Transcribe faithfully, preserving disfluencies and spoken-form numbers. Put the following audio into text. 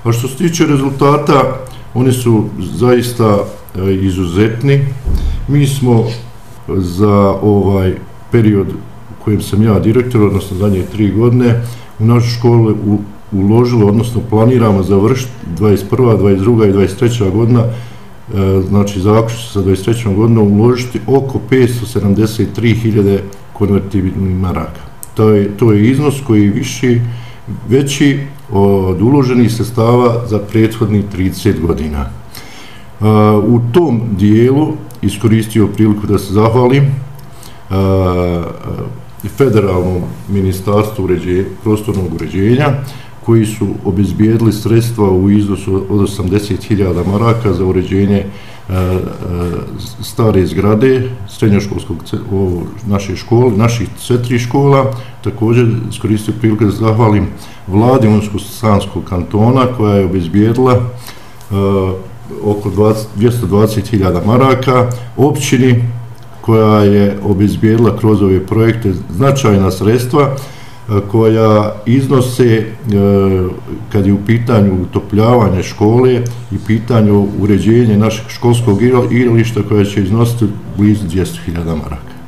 A što se tiče rezultata, oni su zaista izuzetni. Mi smo za ovaj period u kojem sam ja direktor, odnosno zadnje tri godine, u našu školu uložili, odnosno planiramo završiti dvadeset prva, dvadeset druga i dvadeset treća godina, znači zaključno sa dvadeset trećom godinom uložiti oko petsto sedamdeset tri hiljade konvertibilnih maraka. To je, to je iznos koji je viši, veći od uloženih sredstava za prethodnih trideset godina. U tom dijelu iskoristio priliku da se zahvalim Federalnom ministarstvu prostornog uređenja, koji su obezbijedili sredstva u iznosu od osamdeset hiljada maraka za uređenje stare zgrade srednjoškolskog naše škole, naših sve tri škola. Također iskoristio priliku da zahvalim vladi Unsko-Sanskog kantona, koja je obezbijedila oko dvjesto dvadeset hiljada maraka, općini koja je obezbijedila kroz ove projekte značajna sredstva koja iznose, kad je u pitanju utopljavanje škole i pitanju uređenja našeg školskog igrališta, koja će iznositi blizu dvjesto hiljada maraka.